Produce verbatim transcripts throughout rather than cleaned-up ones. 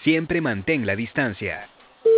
Siempre mantén la distancia.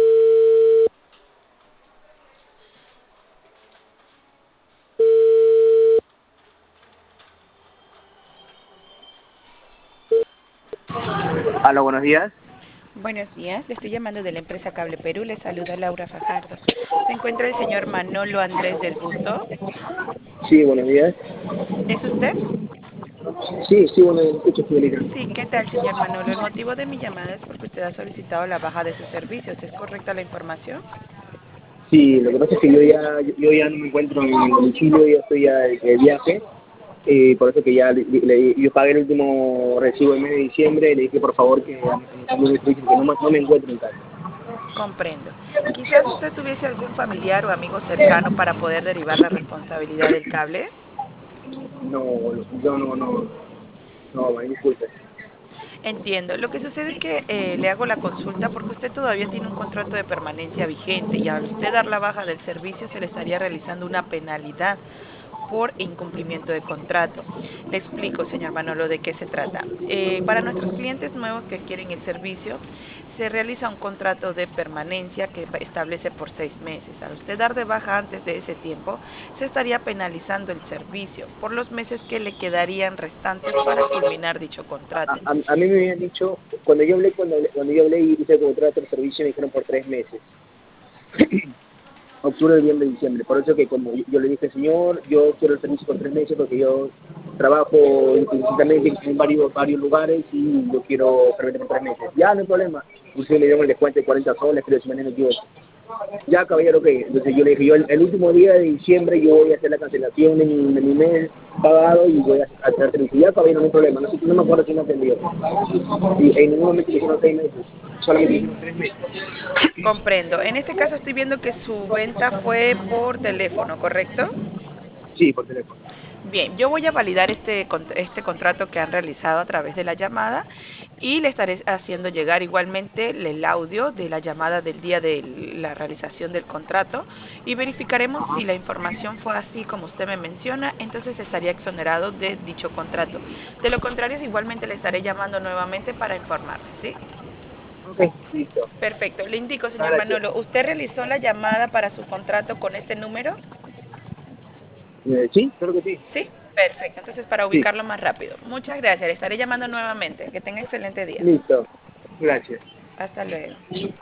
Aló, buenos días. Buenos días, le estoy llamando de la empresa Cable Perú, le saluda Laura Fajardo. ¿Se encuentra el señor Manolo Andrés del Busto? Sí, buenos días. ¿Es usted? Sí, sí, bueno, escucho, Federica. Sí, ¿qué tal, señor Manolo? El motivo de mi llamada es porque usted ha solicitado la baja de sus servicios. ¿Es correcta la información? Sí, lo que pasa es que yo ya, yo ya no me encuentro en domicilio, ya estoy ya de, de viaje, eh, por eso que ya le- le- yo pagué el último recibo el mes de diciembre, le dije por favor que me cambie de servicio, que no, me- no me encuentro en casa. Comprendo. Quizás usted tuviese algún familiar o amigo cercano para poder derivar la responsabilidad del cable. No, yo no, no, no, me disculpe. Entiendo. Lo que sucede es que eh, le hago la consulta porque usted todavía tiene un contrato de permanencia vigente y al usted dar la baja del servicio se le estaría realizando una penalidad por incumplimiento de contrato. Le explico, señor Manolo, de qué se trata. Eh, para nuestros clientes nuevos que quieren el servicio, se realiza un contrato de permanencia que establece por seis meses. Al usted dar de baja antes de ese tiempo, se estaría penalizando el servicio por los meses que le quedarían restantes para culminar dicho A, contrato. a, a mí me habían dicho, cuando yo hablé, cuando, cuando yo hablé y hice el contrato de servicio me dijeron por tres meses. Octubre, noviembre, diciembre. Por eso que como yo, yo le dije, señor, yo quiero el servicio por tres meses porque yo trabajo intensivamente en varios, varios lugares y yo quiero permitir por tres meses. Ya, no hay problema. Inclusive me dieron el descuento de cuarenta soles, creo, si no me equivoco. Ya, caballero, ok. Entonces yo le dije, yo el, el último día de diciembre yo voy a hacer la cancelación de mi, de mi mes pagado y voy a hacer el servicio. Ya, caballero, no hay problema. No, sé- no me acuerdo si me atendió. Y en ningún momento me dijeron seis meses, solamente me dijeron tres meses. Comprendo. En este caso estoy viendo que su venta fue por teléfono, ¿correcto? Sí, por teléfono. Bien, yo voy a validar este, cont- este contrato que han realizado a través de la llamada y le estaré haciendo llegar igualmente el audio de la llamada del día de la realización del contrato y verificaremos si la información fue así como usted me menciona, entonces estaría exonerado de dicho contrato. De lo contrario, igualmente le estaré llamando nuevamente para informarle, ¿sí? Ok, listo. Perfecto. Le indico, Muchas señor gracias. Manolo, ¿usted realizó la llamada para su contrato con este número? Eh, sí, creo que sí. Sí, perfecto. Entonces, para Sí, ubicarlo más rápido. Muchas gracias. Le estaré llamando nuevamente. Que tenga excelente día. listo. Gracias. Hasta luego.